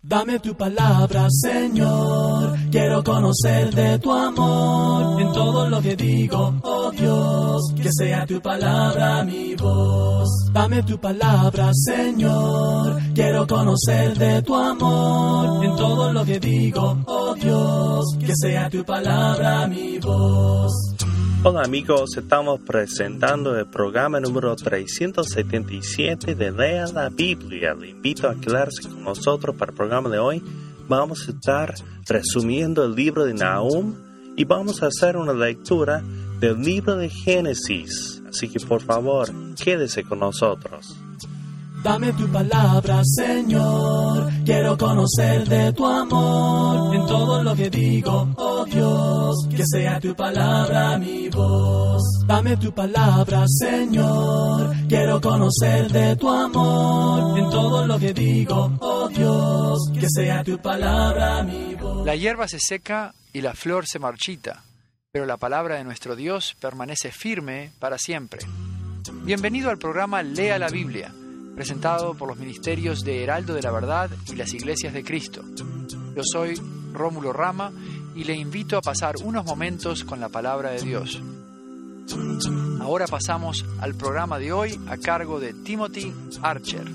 Dame tu palabra, Señor, quiero conocer de tu amor. En todo lo que digo, oh Dios, que sea tu palabra mi voz. Dame tu palabra, Señor, quiero conocer de tu amor. En todo lo que digo, oh Dios, que sea tu palabra mi voz. Hola amigos, estamos presentando el programa número 377 de Lea la Biblia. Le invito a quedarse con nosotros para el programa de hoy. Vamos a estar resumiendo el libro de Nahum y vamos a hacer una lectura del libro de Génesis. Así que por favor, quédese con nosotros. Dame tu palabra, Señor, quiero conocer de tu amor. En todo lo que digo, oh Dios, que sea tu palabra mi voz. Dame tu palabra, Señor, quiero conocer de tu amor. En todo lo que digo, oh Dios, que sea tu palabra mi voz. La hierba se seca y la flor se marchita, pero la palabra de nuestro Dios permanece firme para siempre. Bienvenido al programa Lea la Biblia, presentado por los ministerios de Heraldo de la Verdad y las Iglesias de Cristo. Yo soy Rómulo Rama y le invito a pasar unos momentos con la palabra de Dios. Ahora pasamos al programa de hoy a cargo de Timothy Archer.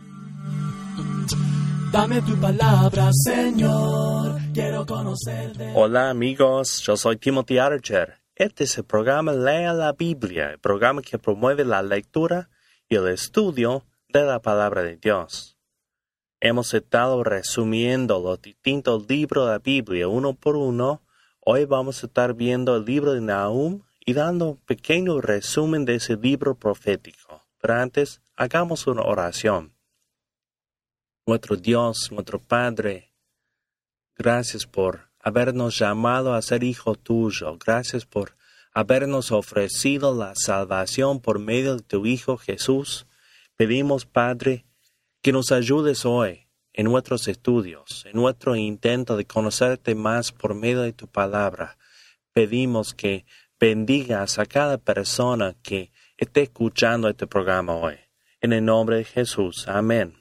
Dame tu palabra, Señor, quiero conocer de... Hola amigos, yo soy Timothy Archer. Este es el programa Lea la Biblia, el programa que promueve la lectura y el estudio de la palabra de Dios. Hemos estado resumiendo los distintos libros de la Biblia uno por uno. Hoy vamos a estar viendo el libro de Nahum y dando un pequeño resumen de ese libro profético. Pero antes, hagamos una oración. Nuestro Dios, nuestro Padre, gracias por habernos llamado a ser hijo tuyo. Gracias por habernos ofrecido la salvación por medio de tu Hijo Jesús. Pedimos, Padre, que nos ayudes hoy en nuestros estudios, en nuestro intento de conocerte más por medio de tu palabra. Pedimos que bendigas a cada persona que esté escuchando este programa hoy. En el nombre de Jesús. Amén.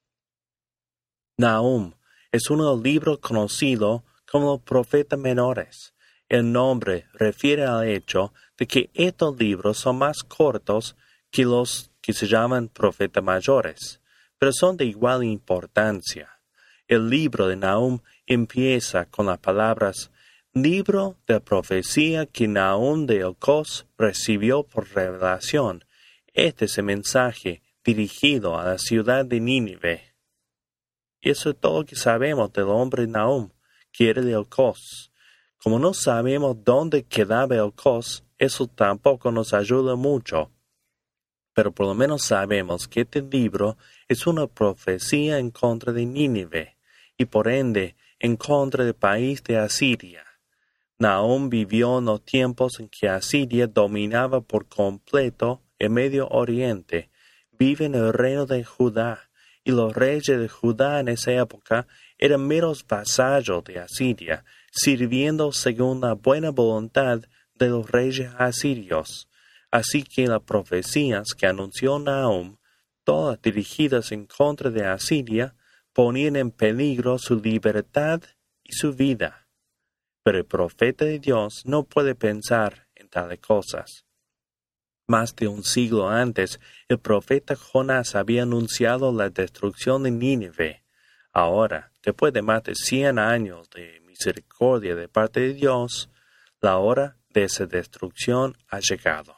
Nahum es uno de los libros conocidos como los profetas menores. El nombre refiere al hecho de que estos libros son más cortos que los que se llaman profetas mayores, pero son de igual importancia. El libro de Nahum empieza con las palabras libro de profecía que Nahum de Elcos recibió por revelación. Este es el mensaje dirigido a la ciudad de Nínive. Y eso es todo lo que sabemos del hombre Nahum, que era de Elcos. Como no sabemos dónde quedaba Elcos, eso tampoco nos ayuda mucho. Pero por lo menos sabemos que este libro es una profecía en contra de Nínive y por ende en contra del país de Asiria. Nahum vivió en los tiempos en que Asiria dominaba por completo el Medio Oriente. Vive en el reino de Judá y los reyes de Judá en esa época eran meros vasallos de Asiria, sirviendo según la buena voluntad de los reyes asirios. Así que las profecías que anunció Nahum, todas dirigidas en contra de Asiria, ponían en peligro su libertad y su vida. Pero el profeta de Dios no puede pensar en tales cosas. Más de un siglo antes, el profeta Jonás había anunciado la destrucción de Nínive. Ahora, después de más de 100 años de misericordia de parte de Dios, la hora de esa destrucción ha llegado.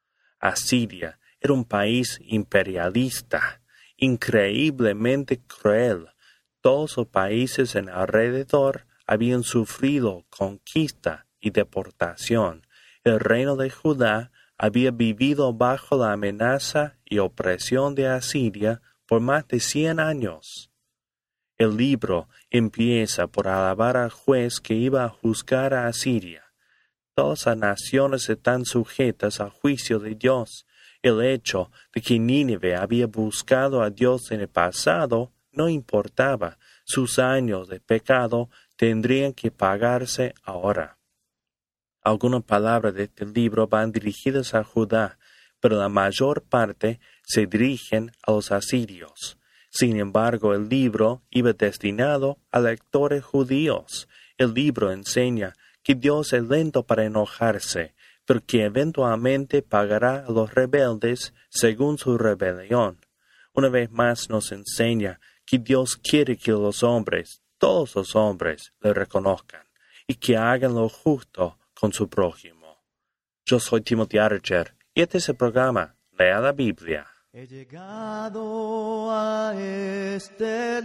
Asiria era un país imperialista, increíblemente cruel. Todos los países en alrededor habían sufrido conquista y deportación. El reino de Judá había vivido bajo la amenaza y opresión de Asiria por más de 100 años. El libro empieza por alabar al juez que iba a juzgar a Asiria. Todas las naciones están sujetas al juicio de Dios. El hecho de que Nínive había buscado a Dios en el pasado no importaba. Sus años de pecado tendrían que pagarse ahora. Algunas palabras de este libro van dirigidas a Judá, pero la mayor parte se dirigen a los asirios. Sin embargo, el libro iba destinado a lectores judíos. El libro enseña que Dios es lento para enojarse, pero que eventualmente pagará a los rebeldes según su rebelión. Una vez más nos enseña que Dios quiere que los hombres, todos los hombres, le reconozcan y que hagan lo justo con su prójimo. Yo soy Timothy Archer y este es el programa Lea la Biblia. He llegado a este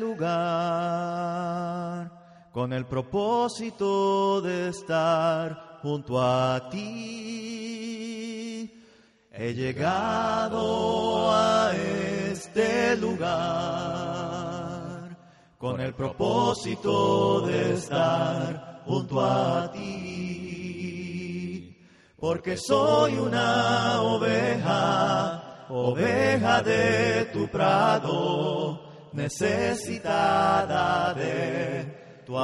lugar con el propósito de estar junto a ti. He llegado a este lugar con el propósito de estar junto a ti. Porque soy una oveja de tu prado, necesitada de tu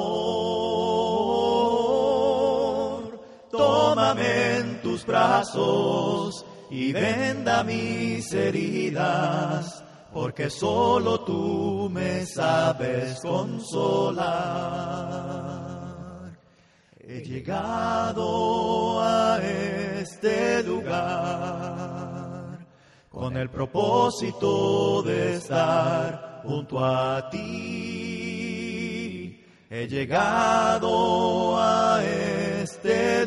amor. Tómame en tus brazos y venda mis heridas, porque solo tú me sabes consolar. He llegado a este lugar con el propósito de estar junto a ti. He llegado a este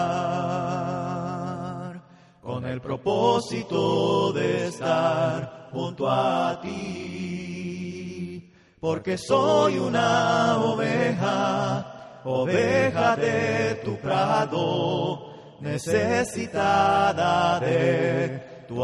lugar con el propósito de estar junto a ti. Porque soy una oveja de tu prado, necesitada de tu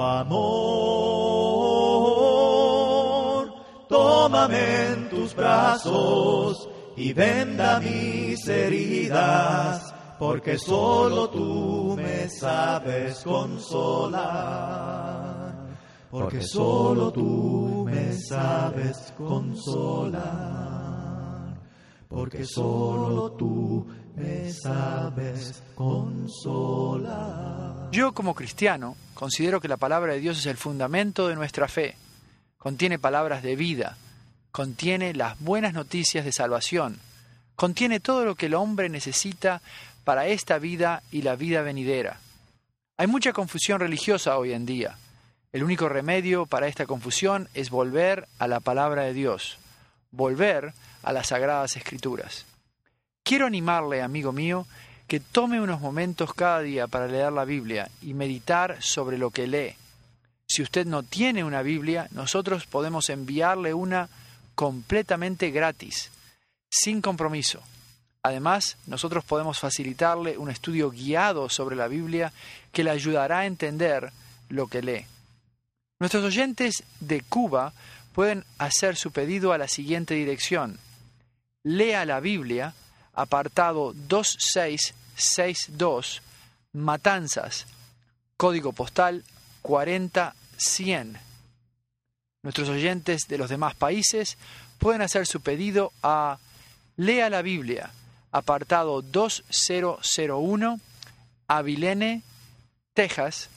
amor. Tómame en tus brazos y venda mis heridas, porque solo tú me sabes consolar. Porque solo tú me sabes consolar. Porque solo tú me sabes consolar. Yo, como cristiano, considero que la palabra de Dios es el fundamento de nuestra fe. Contiene palabras de vida, contiene las buenas noticias de salvación, contiene todo lo que el hombre necesita para esta vida y la vida venidera. Hay mucha confusión religiosa hoy en día. El único remedio para esta confusión es volver a la palabra de Dios, volver a las Sagradas Escrituras. Quiero animarle, amigo mío, que tome unos momentos cada día para leer la Biblia y meditar sobre lo que lee. Si usted no tiene una Biblia, nosotros podemos enviarle una completamente gratis, sin compromiso. Además, nosotros podemos facilitarle un estudio guiado sobre la Biblia que le ayudará a entender lo que lee. Nuestros oyentes de Cuba pueden hacer su pedido a la siguiente dirección: Lea la Biblia, apartado 2662, Matanzas, código postal 40100. Nuestros oyentes de los demás países pueden hacer su pedido a Lea la Biblia, apartado 2001, Abilene, Texas,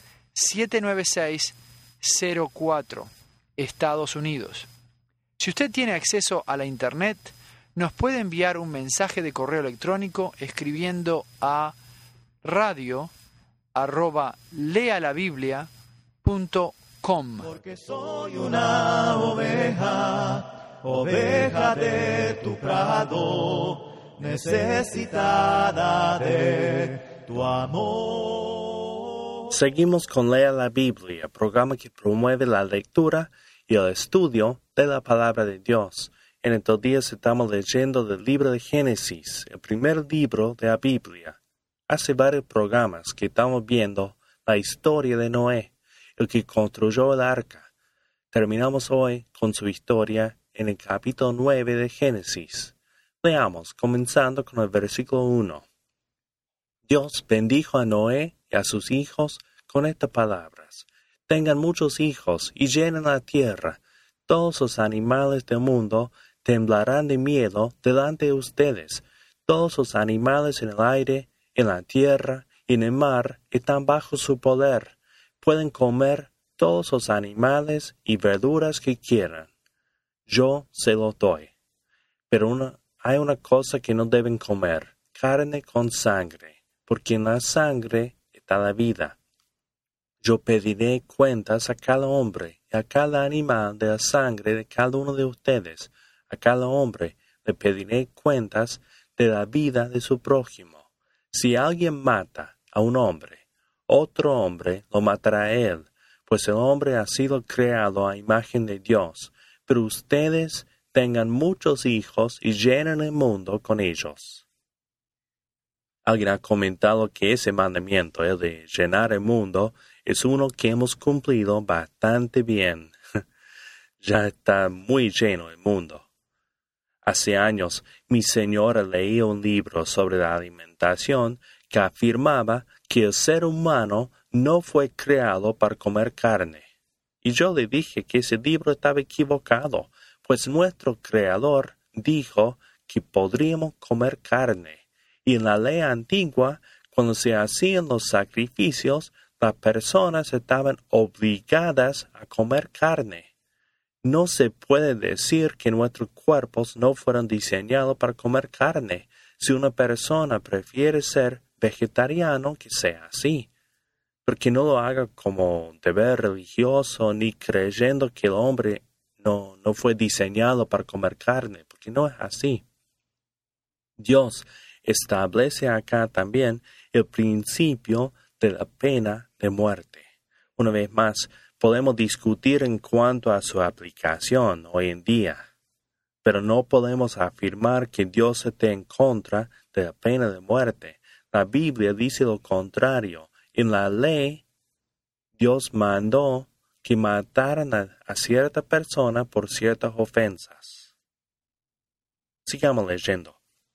79604, Estados Unidos. Si usted tiene acceso a la Internet, nos puede enviar un mensaje de correo electrónico escribiendo a radio@lealabiblia.com. Porque soy una oveja de tu prado, necesitada de tu amor. Seguimos con Lea la Biblia, programa que promueve la lectura y el estudio de la palabra de Dios. En estos días estamos leyendo del libro de Génesis, el primer libro de la Biblia. Hace varios programas que estamos viendo la historia de Noé, el que construyó el arca. Terminamos hoy con su historia en el capítulo 9 de Génesis. Leamos, comenzando con el versículo 1. Dios bendijo a Noé y a sus hijos con estas palabras: tengan muchos hijos y llenen la tierra. Todos los animales del mundo temblarán de miedo delante de ustedes. Todos los animales en el aire, en la tierra y en el mar están bajo su poder. Pueden comer todos los animales y verduras que quieran. yo se los doy. Pero hay una cosa que no deben comer, carne con sangre, porque en la sangre está la vida. Yo pediré cuentas a cada hombre y a cada animal de la sangre de cada uno de ustedes. A cada hombre le pediré cuentas de la vida de su prójimo. Si alguien mata a un hombre, otro hombre lo matará a él, pues el hombre ha sido creado a imagen de Dios. Pero ustedes tengan muchos hijos y llenen el mundo con ellos. Alguien ha comentado que ese mandamiento, el de llenar el mundo, es uno que hemos cumplido bastante bien. Ya está muy lleno el mundo. Hace años, mi señora leía un libro sobre la alimentación que afirmaba que el ser humano no fue creado para comer carne. Y yo le dije que ese libro estaba equivocado, pues nuestro Creador dijo que podríamos comer carne. Y en la ley antigua, cuando se hacían los sacrificios, las personas estaban obligadas a comer carne. No se puede decir que nuestros cuerpos no fueron diseñados para comer carne. Si una persona prefiere ser vegetariano, que sea así. Porque no lo haga como deber religioso ni creyendo que el hombre no fue diseñado para comer carne, porque no es así. Dios establece acá también el principio de la pena de muerte. Una vez más, podemos discutir en cuanto a su aplicación hoy en día, pero no podemos afirmar que Dios esté en contra de la pena de muerte. La Biblia dice lo contrario. En la ley, Dios mandó que mataran a cierta persona por ciertas ofensas. Sigamos leyendo.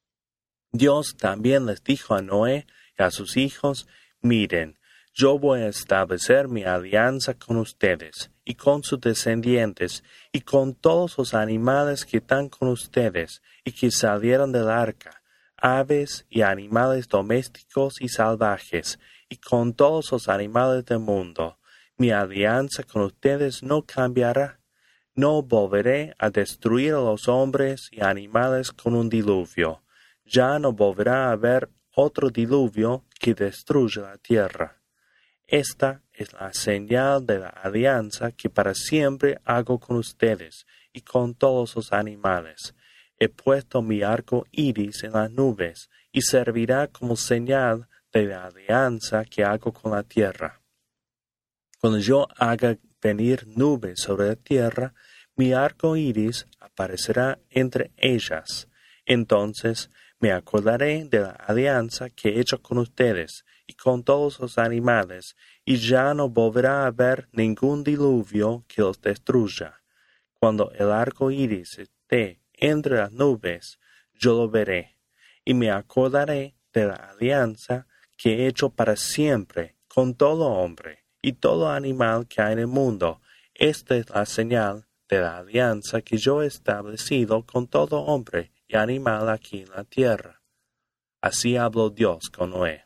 Dios también les dijo a Noé y a sus hijos, miren, yo voy a establecer mi alianza con ustedes y con sus descendientes y con todos los animales que están con ustedes y que salieron del arca, aves y animales domésticos y salvajes, y con todos los animales del mundo. Mi alianza con ustedes no cambiará. No volveré a destruir a los hombres y animales con un diluvio. Ya no volverá a haber otro diluvio que destruya la tierra. Esta es la señal de la alianza que para siempre hago con ustedes y con todos los animales. He puesto mi arco iris en las nubes y servirá como señal de la alianza que hago con la tierra. Cuando yo haga venir nubes sobre la tierra, mi arco iris aparecerá entre ellas. Entonces me acordaré de la alianza que he hecho con ustedes y con todos los animales, y ya no volverá a haber ningún diluvio que los destruya. Cuando el arco iris esté entre las nubes, yo lo veré, y me acordaré de la alianza que he hecho para siempre con todo hombre y todo animal que hay en el mundo. Esta es la señal de la alianza que yo he establecido con todo hombre y animal aquí en la tierra. Así habló Dios con Noé.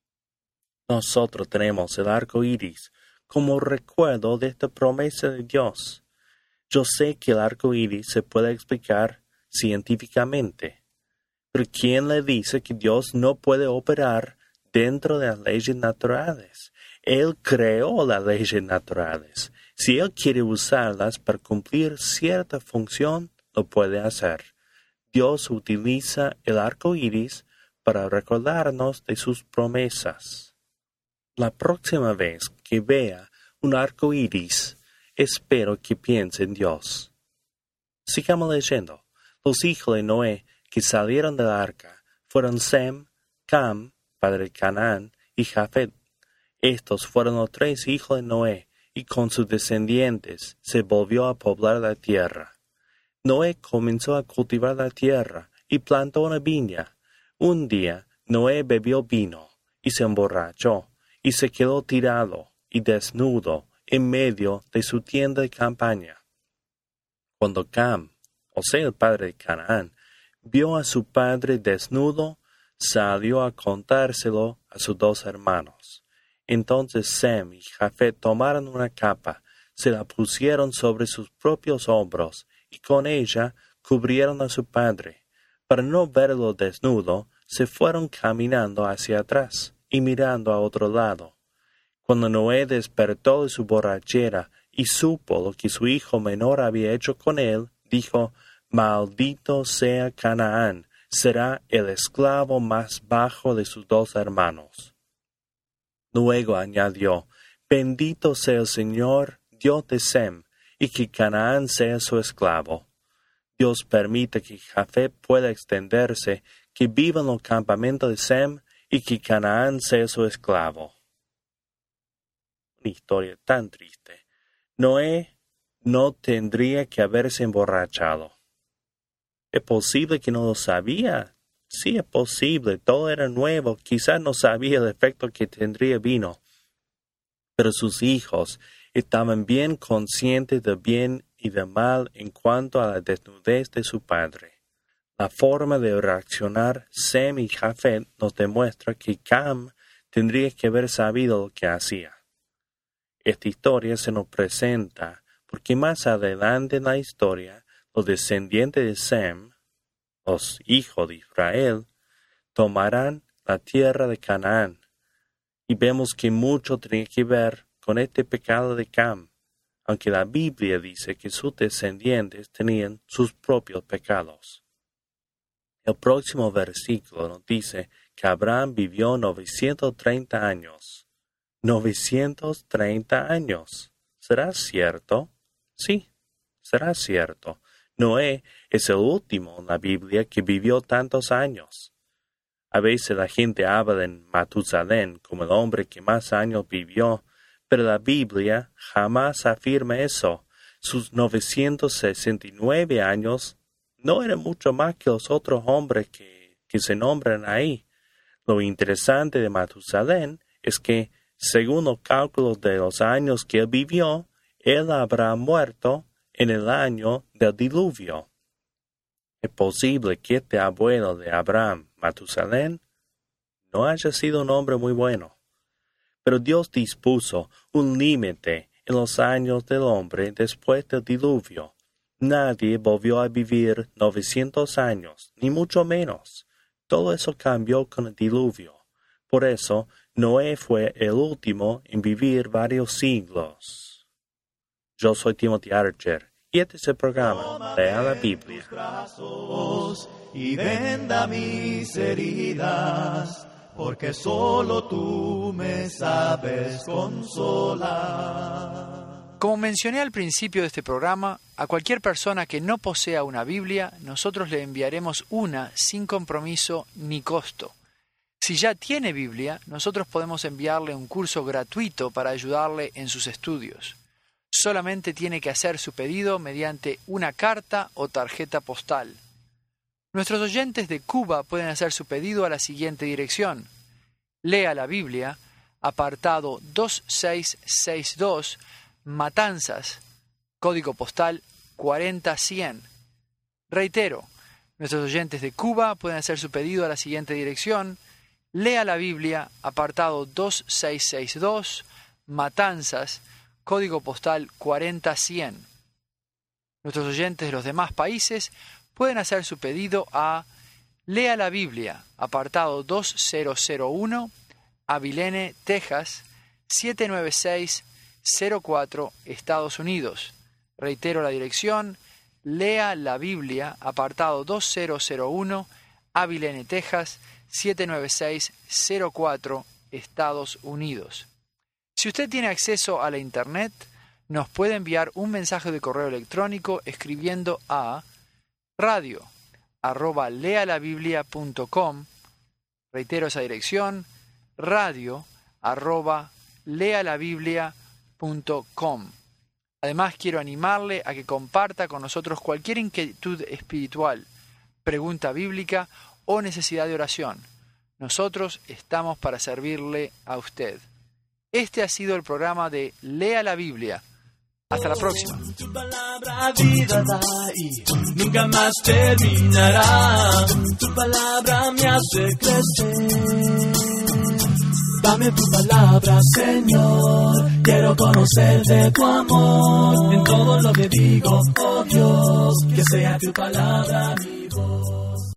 Nosotros tenemos el arco iris como recuerdo de esta promesa de Dios. Yo sé que el arco iris se puede explicar científicamente, pero ¿quién le dice que Dios no puede operar dentro de las leyes naturales? Él creó las leyes naturales. Si Él quiere usarlas para cumplir cierta función, lo puede hacer. Dios utiliza el arco iris para recordarnos de sus promesas. La próxima vez que vea un arco iris, espero que piense en Dios. Sigamos leyendo. Los hijos de Noé que salieron del arca fueron Sem, Cam, padre de Canaán, y Jafet. Estos fueron los 3 hijos de Noé, y con sus descendientes se volvió a poblar la tierra. Noé comenzó a cultivar la tierra y plantó una viña. Un día Noé bebió vino y se emborrachó y se quedó tirado y desnudo en medio de su tienda de campaña. Cuando Cam, o sea el padre de Canaán, vio a su padre desnudo, salió a contárselo a sus 2 hermanos. Entonces Sem y Jafet tomaron una capa, se la pusieron sobre sus propios hombros y con ella cubrieron a su padre. Para no verlo desnudo, se fueron caminando hacia atrás y mirando a otro lado. Cuando Noé despertó de su borrachera y supo lo que su hijo menor había hecho con él, dijo: «Maldito sea Canaán, será el esclavo más bajo de sus dos hermanos». Luego añadió: «Bendito sea el Señor, Dios de Sem, y que Canaán sea su esclavo». Dios permite que Jafet pueda extenderse, que viva en los campamentos de Sem, y que Canaán sea su esclavo. Una historia tan triste. Noé no tendría que haberse emborrachado. ¿Es posible que no lo sabía? Sí, es posible. Todo era nuevo. Quizás no sabía el efecto que tendría vino. Pero sus hijos estaban bien conscientes del bien y del mal en cuanto a la desnudez de su padre. La forma de reaccionar Sem y Jafet nos demuestra que Cam tendría que haber sabido lo que hacía. Esta historia se nos presenta porque más adelante en la historia, los descendientes de Sem, los hijos de Israel, tomarán la tierra de Canaán. Y vemos que mucho tiene que ver con este pecado de Cam, aunque la Biblia dice que sus descendientes tenían sus propios pecados. El próximo versículo nos dice que Abraham vivió 930 años. 930 años. ¿Será cierto? Sí, será cierto. Noé es el último en la Biblia que vivió tantos años. A veces la gente habla de Matusalén como el hombre que más años vivió, pero la Biblia jamás afirma eso. Sus 969 años no eran mucho más que los otros hombres que se nombran ahí. Lo interesante de Matusalén es que, según los cálculos de los años que él vivió, él habrá muerto en el año del diluvio. Es posible que este abuelo de Abraham, Matusalén, no haya sido un hombre muy bueno. Pero Dios dispuso un límite en los años del hombre después del diluvio. Nadie volvió a vivir 900 años, ni mucho menos. Todo eso cambió con el diluvio. Por eso, Noé fue el último en vivir varios siglos. Yo soy Timothy Archer, y este es el programa Lea la Biblia. Y venda mis heridas, porque solo tú me sabes consolar. Como mencioné al principio de este programa, a cualquier persona que no posea una Biblia, nosotros le enviaremos una sin compromiso ni costo. Si ya tiene Biblia, nosotros podemos enviarle un curso gratuito para ayudarle en sus estudios. Solamente tiene que hacer su pedido mediante una carta o tarjeta postal. Nuestros oyentes de Cuba pueden hacer su pedido a la siguiente dirección: Lea la Biblia, apartado 2662, Matanzas, código postal 40100. Reitero, nuestros oyentes de Cuba pueden hacer su pedido a la siguiente dirección: Lea la Biblia, apartado 2662, Matanzas, código postal 40100. Nuestros oyentes de los demás países pueden hacer su pedido a Lea la Biblia, apartado 2001, Abilene, Texas, 79604, Estados Unidos. Reitero la dirección: Lea la Biblia, apartado 2001, Abilene, Texas, 79604, Estados Unidos. Si usted tiene acceso a la Internet, nos puede enviar un mensaje de correo electrónico escribiendo a radio@lealabiblia.com. Reitero esa dirección: radio@lealabiblia.com. Además, quiero animarle a que comparta con nosotros cualquier inquietud espiritual, pregunta bíblica o necesidad de oración. Nosotros estamos para servirle a usted. Este ha sido el programa de Lea la Biblia. Hasta la próxima. Tu palabra vida da y nunca más terminará. Tu palabra me hace crecer. Dame tu palabra, Señor, quiero conocer de tu amor. En todo lo que digo, oh Dios, que sea tu palabra mi voz.